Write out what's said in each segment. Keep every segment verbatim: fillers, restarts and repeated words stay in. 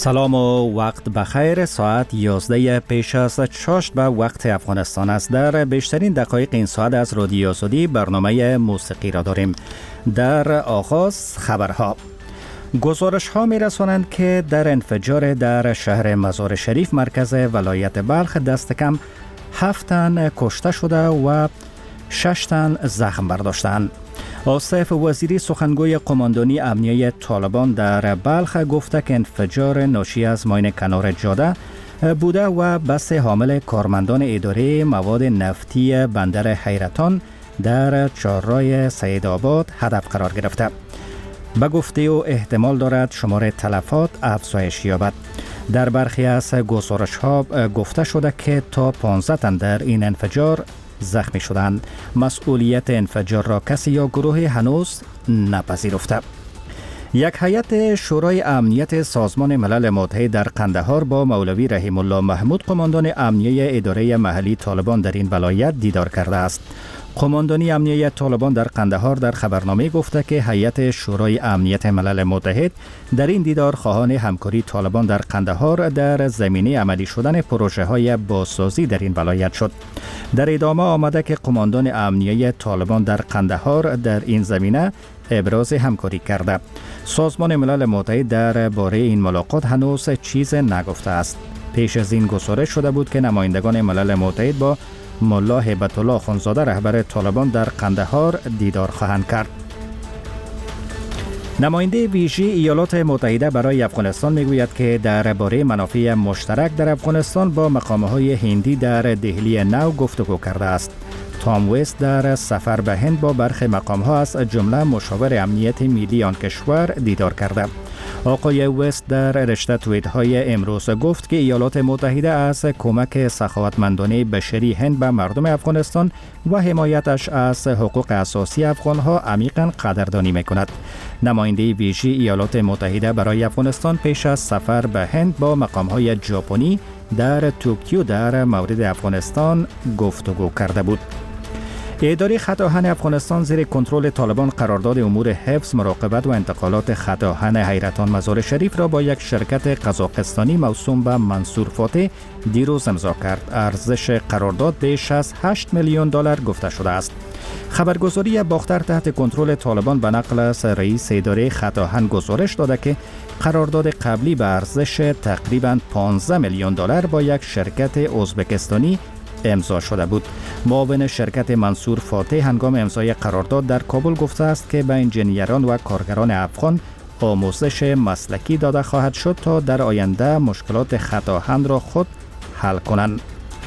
سلام و وقت بخیر. ساعت یازده پیش از شش به وقت افغانستان است. در بیشترین دقایق این ساعت از رادیو آزادی برنامه موسیقی را داریم. در آغاز خبرها. گزارش ها می رسانند که در انفجار در شهر مزار شریف مرکز ولایت بلخ دست کم هفت تن کشته شده و شش تن زخم برداشتند. آصف وزیری سخنگوی قماندانی امنیه طالبان در بلخ گفته که انفجار ناشی از ماین کنار جاده بوده و بس حامل کارمندان اداره مواد نفتی بندر حیرتان در چهارراه سیدآباد هدف قرار گرفته. به گفته او احتمال دارد شمار تلفات افزایش یابد. در برخی از گزارش ها گفته شده که تا پانزده تن در این انفجار زخمی شدند. مسئولیت انفجار را کسی یا گروه هنوز نپذیرفته. یک هیئت شورای امنیت سازمان ملل متحد در قندهار با مولوی رحیم الله محمود قماندان امنیه اداره محلی طالبان در این ولایت دیدار کرده است. قماندانی امنیه طالبان در قندهار در خبرنامه گفته که هیئت شورای امنیت ملل متحد در این دیدار خواهان همکاری طالبان در قندهار در زمینه عملی شدن پروژه های بازسازی در این ولایت شد. در ادامه آمده که قماندان امنیه طالبان در قندهار در این زمینه ابراز همکاری کرده. سازمان ملل متحد در باره این ملاقات هنوز چیز نگفته است. پیش از این گزارش شده بود که نمایندگان ملل متحد با ملا هیبت الله اخوندزاده رهبر طالبان در قندهار دیدار خواهند کرد. نماینده ویژه ایالات متحده برای افغانستان میگوید که درباره منافع مشترک در افغانستان با مقام‌های هندی در دهلی نو گفتگو کرده است. تام وست در سفر به هند با برخی مقام‌ها از جمله مشاور امنیت ملی آن کشور دیدار کرده. آقای وست در رشته توییت‌های امروز گفت که ایالات متحده از کمک سخاوتمندانه بشری هند به مردم افغانستان و حمایتش از حقوق اساسی افغان‌ها عمیقاً قدردانی می‌کند. نماینده ویژه ایالات متحده برای افغانستان پیش از سفر به هند با مقام‌های ژاپنی در توکیو در مورد افغانستان گفتگو کرده بود. اداره خط آهن افغانستان زیر کنترل طالبان قرارداد امور حفظ، مراقبت و انتقالات خط آهن حیرتان مزار شریف را با یک شرکت قزاقستانی موسوم به منصور فاتح دیروز امضا کرد. ارزش قرارداد بیش از هشت میلیون دلار گفته شده است. خبرگزاری باختر تحت کنترل طالبان به نقل از رئیس اداره خط آهن گزارش داده که قرارداد قبلی به ارزش تقریباً پانزده میلیون دلار با یک شرکت ازبکستانی امضا شده بود. معاون شرکت منصور فاتح هنگام امضای قرارداد در کابل گفته است که به انجینیران و کارگران افغان آموزش مسلکی داده خواهد شد تا در آینده مشکلات خط آهن را خود حل کنند.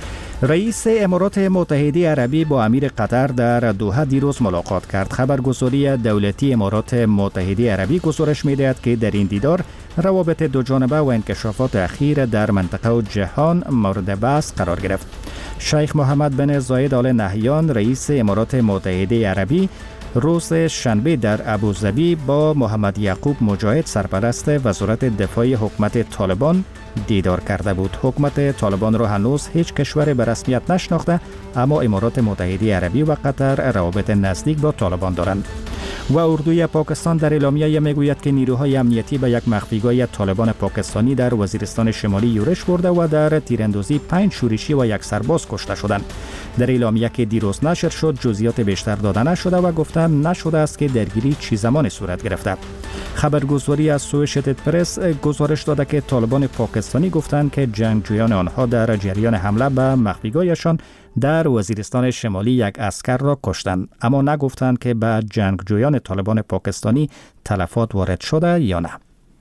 رئیس امارات متحده عربی با امیر قطر در دوحه دیروز ملاقات کرد. خبرگزاری دولتی امارات متحده عربی گزارش می‌دهد که در این دیدار روابط دو جانبه و انکشافات اخیر در منطقه و جهان مورد بحث قرار گرفت. شیخ محمد بن زاید آل نهیان رئیس امارات متحده عربی روز شنبه در ابوظبی با محمد یعقوب مجاهد سرپرست وزارت دفاع حکومت طالبان دیدار کرده بود. حکومت طالبان را هنوز هیچ کشور به رسمیت نشناخته، اما امارات متحده عربی و قطر روابط نزدیک با طالبان دارند. و اردوی پاکستان در اعلامیه میگوید که نیروهای امنیتی به یک مخفیگاه طالبان پاکستانی در وزیرستان شمالی یورش برده و در تیراندازی پنج شورشی و یک سرباز کشته شدند. در اعلامیه که دیروز نشر شد جزئیات بیشتر داده نشده و گفته نشده است که درگیری چه زمانی صورت گرفته. خبرگزاری از اسوشییتد پرس گزارش داده که طالبان پاکستانی گفتند که جنگجویان آنها در جریان حمله به مخفیگاهشان در وزیرستان شمالی یک عسکر را کشتند، اما نگفتند که به جنگجویان طالبان پاکستانی تلفات وارد شده یا نه.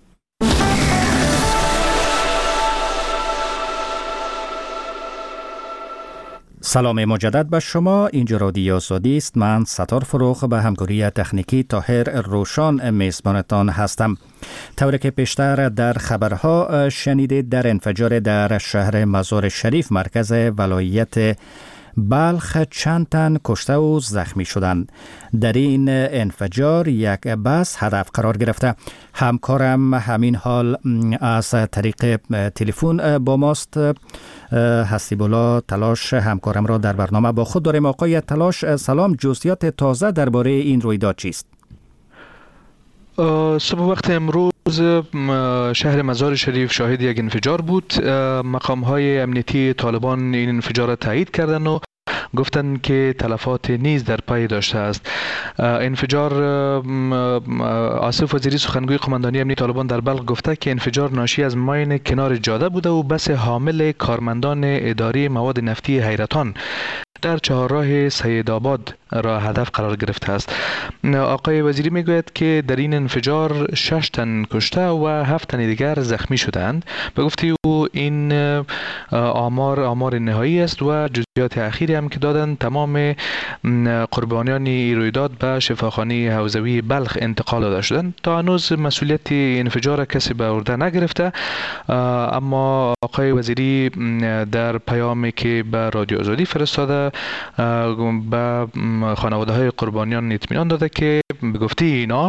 سلام مجدد به شما. اینجا رادیو آزادی است. من ستار فروغ به همکاری تکنیکی طاهر روشان میزبانتان هستم. طوری که پیشتر در خبرها شنیدید، در انفجار در شهر مزار شریف مرکز ولایت بلخ چند تن کشته و زخمی شدند. در این انفجار یک بس هدف قرار گرفته. همکارم همین حال از طریق تلفن با ماست. حسیب‌الله تلاش همکارم را در برنامه با خود داریم. آقای تلاش سلام، جزئیات تازه درباره این رویداد چیست؟ صبح وقت امروز شهر مزار شریف شاهد یک انفجار بود. مقام‌های امنیتی طالبان این انفجار را تایید کردند و گفتند که تلفات نیز در پی داشته است. انفجار آصف وزیری سخنگوی قماندانی امنیتی طالبان در بلخ گفته که انفجار ناشی از ماین کنار جاده بوده و بس حامل کارمندان اداره مواد نفتی حیرتان در چهارراه سیدآباد را هدف قرار گرفته است. آقای وزیری میگوید که در این انفجار شش تن کشته و هفت تن دیگر زخمی شدند. به گفته او این آمار آمار نهایی است و جزئیات اخیری هم که دادند تمام قربانیان رویداد به شفاخانه حوزوی بلخ انتقال داده شدند. تا هنوز مسئولیت انفجار کسی به عهده نگرفته، اما آقای وزیری در پیامی که به رادیو آزادی فرستاده به خانواده های قربانیان اطمینان داده که به گفته اینا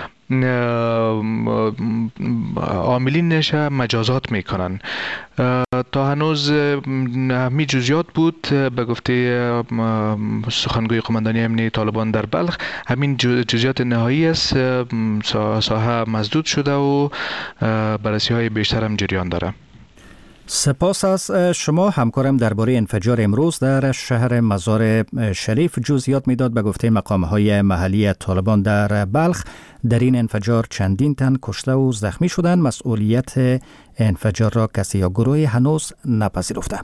عاملینش مجازات میکنن. تا هنوز همی جزئیات بود. به گفته سخنگوی قماندانی امنیتی طالبان در بلخ همین جزئیات نهایی است. ساحه مسدود شده و بررسی های بیشتر هم جریان داره. سپاس از شما. همکارم درباره انفجار امروز در شهر مزار شریف جزئیات میداد. به گفته مقام‌های محلی طالبان در بلخ در این انفجار چندین تن کشته و زخمی شدند. مسئولیت انفجار را کسی یا گروهی هنوز نپذیرفته.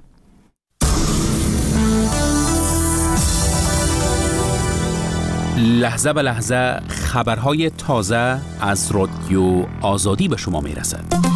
لحظه به لحظه خبرهای تازه از رادیو آزادی به شما میرسد.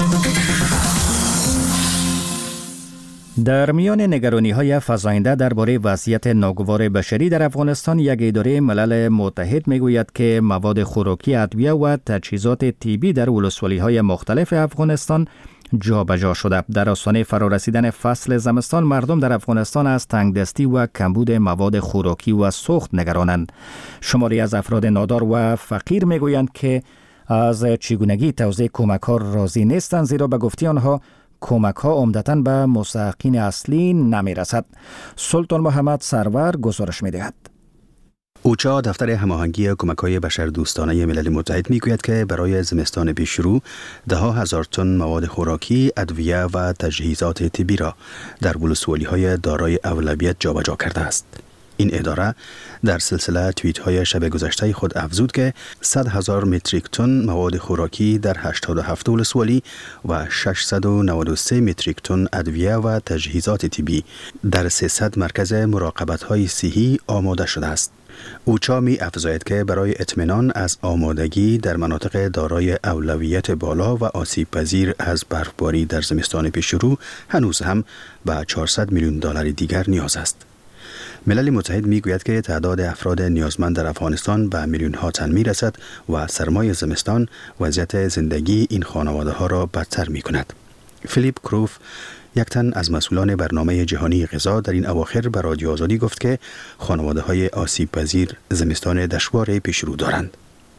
در میان نگرانی‌های فزاینده درباره وضعیت ناگوار بشری در افغانستان، یک اداره ملل متحد میگوید که مواد خوراکی، ادویه و تجهیزات طبی در ولسوالی‌های مختلف افغانستان جابجا شده. در آستانه فرارسیدن فصل زمستان، مردم در افغانستان از تنگدستی و کمبود مواد خوراکی و سوخت نگرانند. شماری از افراد نادار و فقیر میگویند که از چگونگی توزیع کمک‌ها راضی نیستند، زیرا به گفته آنها کمک ها عمدتاً به مستحقین اصلی نمی رسد. سلطان محمد سرور گزارش می دهد. اوچا دفتر هماهنگی کمک‌های بشردوستانه ملل متحد میگوید که برای زمستان پیشرو ده ها هزار تن مواد خوراکی، ادویه و تجهیزات طبی را در ولسوالی‌های دارای اولویت جابجا کرده است. این اداره در سلسله توییت های شب گذشته خود افزود که صد هزار متریک تن مواد خوراکی در هشتاد و هفت ولسوالی و ششصد و نود و سه متریک تن ادویه و تجهیزات طبی در سیصد مرکز مراقبت های صحی آماده شده است. اوچا می افزاید که برای اطمینان از آمادگی در مناطق دارای اولویت بالا و آسیب پذیر از برفباری در زمستان پیشرو هنوز هم به چهارصد میلیون دلار دیگر نیاز است. ملل متحد میگوید که تعداد افراد نیازمند در افغانستان به میلیون ها تن میرسد و سرمای زمستان وضعیت زندگی این خانواده ها را بدتر می کند. فیلیپ کروف، یک تن از مسئولان برنامه جهانی غذا، در این اواخر به رادیو آزادی گفت که خانواده های آسیب پذیر زمستان دشوار پیش رو دارند.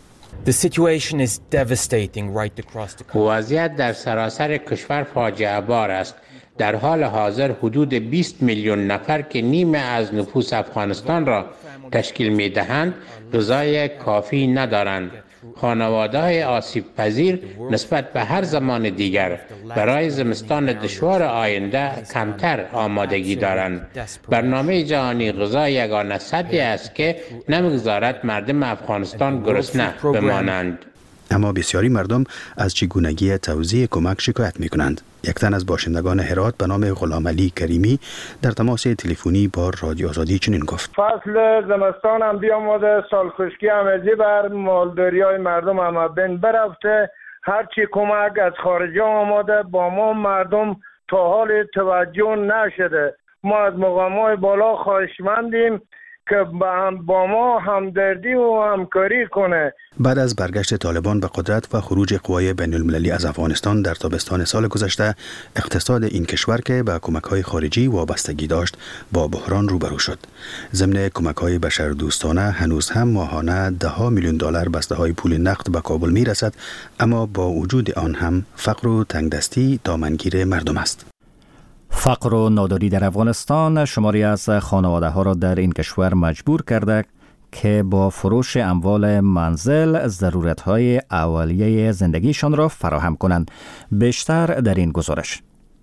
وضعیت در سراسر کشور فاجعه بار است. در حال حاضر حدود بیست میلیون نفر که نیمه از نفوس افغانستان را تشکیل می دهند غذای کافی ندارند. خانواده‌های آسیب پذیر نسبت به هر زمان دیگر برای زمستان دشوار آینده کمتر آمادگی دارند. برنامه جهانی غذا یگانه سدی است که نمیگذارد مردم افغانستان گرسنه بمانند. اما بسیاری مردم از چگونگی توزیع کمک شکایت می کنند. یک تن از باشندگان هرات به نام غلام علی کریمی در تماس تلفنی با رادیو آزادی چنین گفت: فصل زمستان هم بیامده، سال خشکی هم بر مالداری های مردم هم بین برفته، هرچی کمک از خارجی آمده با ما مردم تا حال توجه نشده. ما از مقام های بالا خواهشمندیم که با ما همدردی و همکاری کنه. بعد از برگشت طالبان به قدرت و خروج قوای بین المللی از افغانستان در تابستان سال گذشته، اقتصاد این کشور که به کمک‌های خارجی وابستگی داشت با بحران روبرو شد. ضمن کمک‌های بشردوستانه هنوز هم ماهانه ده ها میلیون دلار بسته‌های پول نقد به کابل می‌رسد، اما با وجود آن هم فقر و تنگدستی دامنگیر مردم است. فقر و ناداری در افغانستان شماری از خانواده ها را در این کشور مجبور کرده که با فروش اموال منزل ضرورت‌های اولیه زندگیشان را فراهم کنند. بیشتر در این گزارش.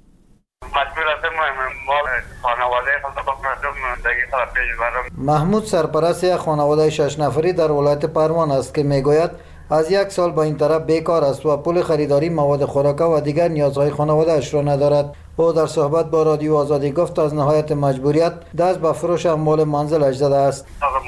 محمود سرپرست یک خانواده شش نفری در ولایت پروان است که میگوید از یک سال با این طرف بیکار است و پول خریداری مواد خوراک و دیگر نیازهای خانواده اش را ندارد. او در صحبت با رادیو آزادی گفت از نهایت مجبوریت دست به فروش اموال منزلش زده است.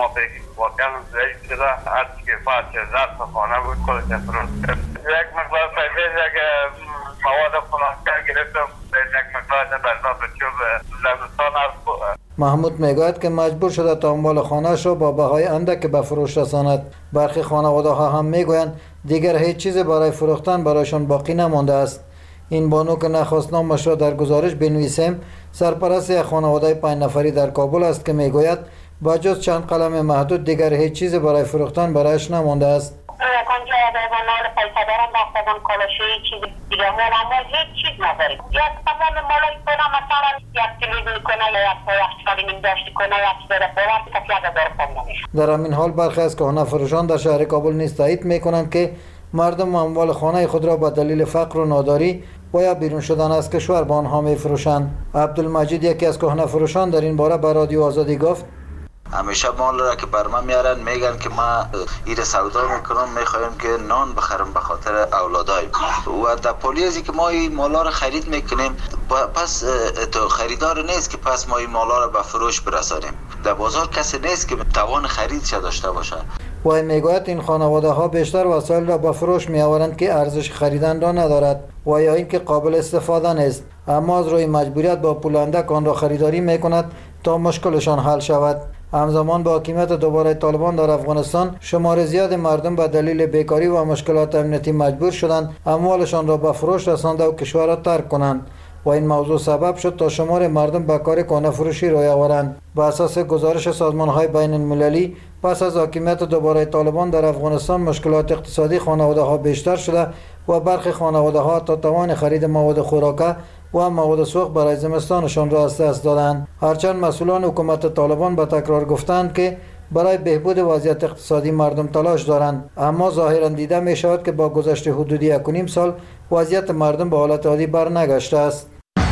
محمود میگوید که مجبور شده تا اموال خانه‌اش را با بهای اندک به فروش رساند. برخی خانواده ها هم میگویند دیگر هیچ چیز برای فروختن برایشان باقی نمانده است. این بانو که نخواست نامش را در گزارش بنویسیم، سرپرست یک خانواده پنج نفری در کابل است که میگوید با جز چند قلم محدود دیگر هیچ چیز برای فروختن برایش نمانده است. کنجا آدم مال پیسه دارم باختم کالاشی چیز دیگه مال مال هیچ چیز نداریم. یا تمام مالای کنه مثلا یک تلویزیون کنه یا یک سالی نیم داشتی کنه یا چیز داره باید کسی یک هزار پوند نمیشه. در همین حال برخی از کهنه فروشان در شهر کابل نیز تایید میکنند که مردم اموال خانه خود را به دلیل فقر و ناداری و یا بیرون شدن از کشور به آنها میفروشند. عبدالمجید یکی از کهنه فروشان در این باره به رادیو آزادی گفت همیشه مال را که بر من میارن میگن که ما ایره سودا میکنم میخوایم که نان بخرم به خاطر اولادای و در پولیزی که ما این مالا را خرید میکنیم پس تو خریدار نیست که پس ما این مالا را به فروش برسانیم. در بازار کسی نیست که توان خریدش داشته باشه. و میگوید این خانواده ها بیشتر وسایل را به فروش می آورند که ارزش خریدن را ندارد و یا اینکه قابل استفاده نیست، اما از روی مجبوریت با پول اندک آن را خریداری میکند تا مشکلشان حل شود. همزمان با حاکمیت دوباره طالبان در افغانستان شمار زیاد مردم به دلیل بیکاری و مشکلات امنیتی مجبور شدند اموالشان را به فروش رسانده و کشور را ترک کنند و این موضوع سبب شد تا شمار مردم به کار کهنه فروشی روی آورند. به اساس گزارش سازمان‌های بین المللی پس از حاکمیت دوباره طالبان در افغانستان مشکلات اقتصادی خانواده‌ها بیشتر شده و برخی خانواده‌ها تا توان خرید مواد خوراک و مواد سوخت برای زمستانشان را از دست دادند. هرچند مسئولان حکومت طالبان به تکرار گفتند که برای بهبود وضعیت اقتصادی مردم تلاش دارند، اما ظاهرا دیده می شود که با گذشت حدود یک و نیم سال وضعیت مردم به حالت عادی برنگشته است.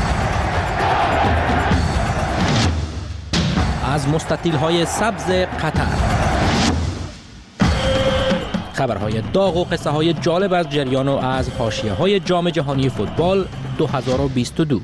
از مستطیل‌های سبز قطر، خبرهای داغ و قصه های جالب از جریان و از حاشیه‌های جام جهانی فوتبال دو هزار و بیست و دو.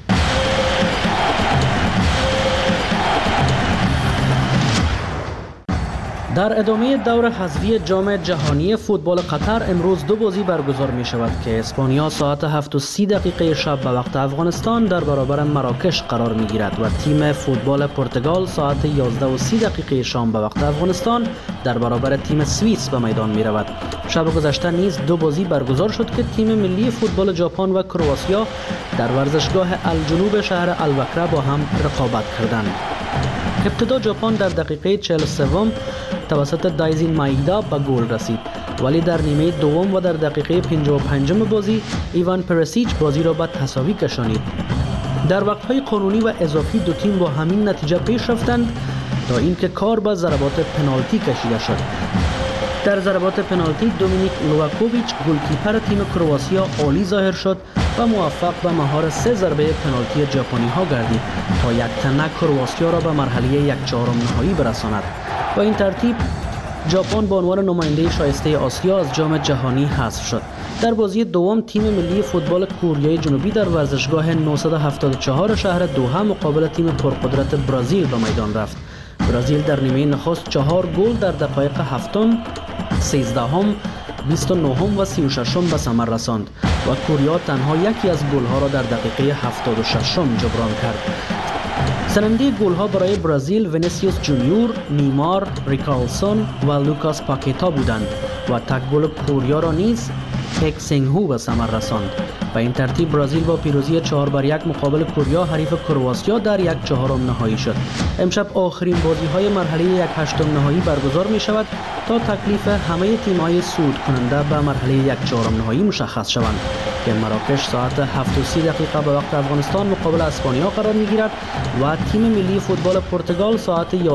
در ادامه دور حذفی جام جهانی فوتبال قطر امروز دو بازی برگزار می شود که اسپانیا ساعت هفت و سی دقیقه شب به وقت افغانستان در برابر مراکش قرار می گیرد و تیم فوتبال پرتغال ساعت یازده و سی دقیقه شام به وقت افغانستان در برابر تیم سوئیس به میدان می رود. شب گذشته نیز دو بازی برگزار شد که تیم ملی فوتبال ژاپن و کرواتیا در ورزشگاه الجنوب شهر الوکره با هم رقابت کردند. ابتدا ژاپن در دقیقه چهل و سه توسط دایزین مایدا به گل رسید، ولی در نیمه دوم و در دقیقه پنجاه و پنج بازی ایوان پرسیچ بازی را به تساوی کشانید. در وقت‌های قانونی و اضافی دو تیم با همین نتیجه پیش رفتند تا اینکه کار به ضربات پنالتی کشیده شد. در ضربات پنالتی دومینیک لوواکوویچ گلکیپر تیم کرواتیا عالی ظاهر شد و موفق به مهار سه ضربه پنالتی ژاپنی ها گردید تا یک تنه کرواتیا را به مرحله یک چهارم نهایی برساند. با این ترتیب ژاپن به عنوان نماینده شایسته آسیا از جام جهانی حذف شد. در بازی دوم تیم ملی فوتبال کره جنوبی در ورزشگاه نهصد و هفتاد و چهار شهر دوحه مقابل تیم پرقدرت برزیل به میدان رفت. برزیل در نیمه نخست چهار گل در دقایق هفتم، سیزدهم، بیست و نهم و سی و ششم به ثمر رساند و کره تنها یکی از گل‌ها را در دقیقه هفتاد و ششم جبران کرد. سرنده گل‌ها برای برزیل وینیسیوس جونیور، نیمار، ریکارلسون و لوکاس پاکیتا بودند و تک گل کره را نیز هک سینگ هو به ثمر رساند. به این ترتیب برزیل با پیروزی چهار بر یک مقابل کره حریف کرواتیا در یک چهارم نهایی شد. امشب آخرین بازی‌های مرحله یک هشتم نهایی برگزار می شود تا تکلیف همه تیم‌های صعود کننده به مرحله یک چهارم نهایی مشخص شوند که مراکش ساعت هفت و سی دقیقه به وقت افغانستان مقابل اسپانیا قرار می‌گیرد و تیم ملی فوتبال پرتغال ساعت